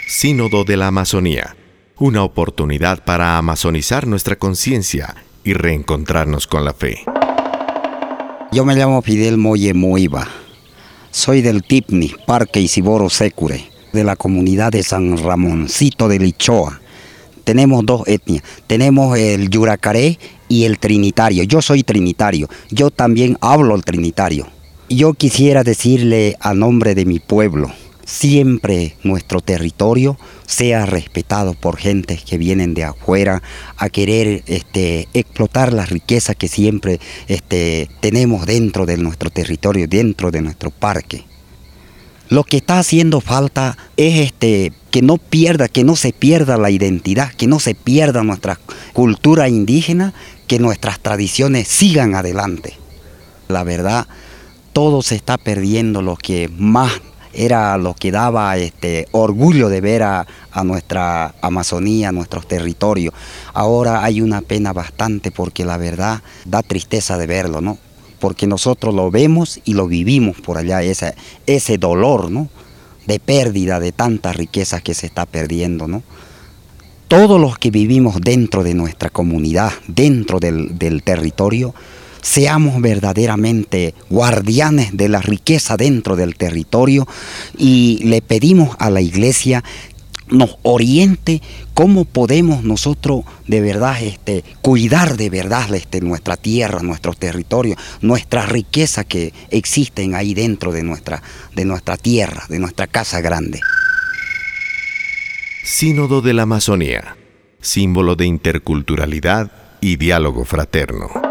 Sínodo de la Amazonía, una oportunidad para amazonizar nuestra conciencia y reencontrarnos con la fe. Yo me llamo Fidel Moye Moiva, soy del Tipni, Parque Isiboro Secure, de la comunidad de San Ramoncito de Lichoa. Tenemos dos etnias, tenemos el Yuracaré y el Trinitario. Yo soy Trinitario, yo también hablo el Trinitario. Yo quisiera decirle a nombre de mi pueblo, siempre nuestro territorio sea respetado por gentes que vienen de afuera a querer explotar la riqueza que siempre tenemos dentro de nuestro territorio, dentro de nuestro parque. Lo que está haciendo falta es que no se pierda la identidad, que no se pierda nuestra cultura indígena, que nuestras tradiciones sigan adelante. La verdad, todo se está perdiendo, lo que más era lo que daba orgullo de ver a nuestra Amazonía, a nuestros territorios. Ahora hay una pena bastante porque la verdad da tristeza de verlo, ¿no? Porque nosotros lo vemos y lo vivimos por allá, ese dolor, ¿no? De pérdida de tanta riqueza que se está perdiendo, ¿no? Todos los que vivimos dentro de nuestra comunidad, dentro del territorio, seamos verdaderamente guardianes de la riqueza dentro del territorio y le pedimos a la Iglesia nos oriente cómo podemos nosotros de verdad cuidar de verdad nuestra tierra, nuestro territorio, nuestra riqueza que existen ahí dentro de nuestra tierra, de nuestra casa grande. Sínodo de la Amazonía, símbolo de interculturalidad y diálogo fraterno.